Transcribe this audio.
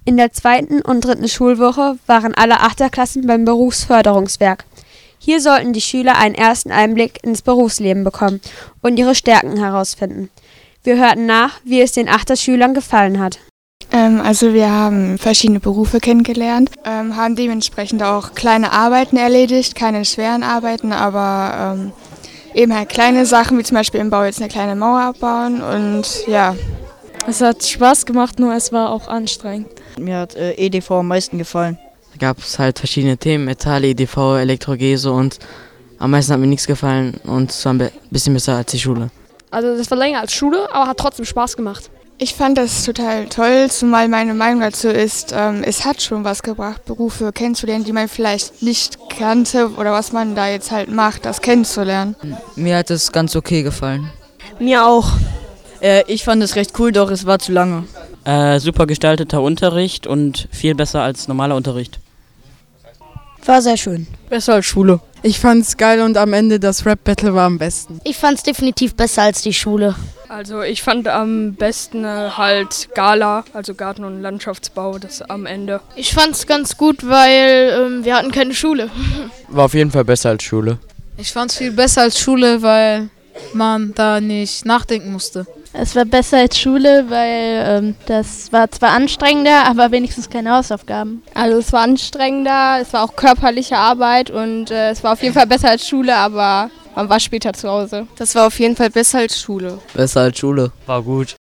In der 2. und 3. Schulwoche waren alle Achterklassen beim Berufsförderungswerk. Hier sollten die Schüler einen ersten Einblick ins Berufsleben bekommen und ihre Stärken herausfinden. Wir hörten nach, wie es den Achterschülern gefallen hat. Also wir haben verschiedene Berufe kennengelernt, haben dementsprechend auch kleine Arbeiten erledigt, keine schweren Arbeiten, aber eben halt kleine Sachen, wie zum Beispiel im Bau jetzt eine kleine Mauer abbauen und ja. Es hat Spaß gemacht, nur es war auch anstrengend. Mir hat EDV am meisten gefallen. Da gab es halt verschiedene Themen, Metall, EDV, Elektrogese und am meisten hat mir nichts gefallen und es war ein bisschen besser als die Schule. Also das war länger als Schule, aber hat trotzdem Spaß gemacht. Ich fand das total toll, zumal meine Meinung dazu ist, es hat schon was gebracht, Berufe kennenzulernen, die man vielleicht nicht kannte oder was man da jetzt halt macht, das kennenzulernen. Mir hat es ganz okay gefallen. Mir auch. Ich fand es recht cool, doch es war zu lange. Super gestalteter Unterricht und viel besser als normaler Unterricht. War sehr schön. Besser als Schule. Ich fand's geil und am Ende das Rap-Battle war am besten. Ich fand's definitiv besser als die Schule. Also ich fand am besten halt Gala, also Garten- und Landschaftsbau, das am Ende. Ich fand's ganz gut, weil wir hatten keine Schule. War auf jeden Fall besser als Schule. Ich fand's viel besser als Schule, weil man da nicht nachdenken musste. Es war besser als Schule, weil das war zwar anstrengender, aber wenigstens keine Hausaufgaben. Also es war anstrengender, es war auch körperliche Arbeit und es war auf jeden Fall besser als Schule, aber man war später zu Hause. Das war auf jeden Fall besser als Schule. Besser als Schule. War gut.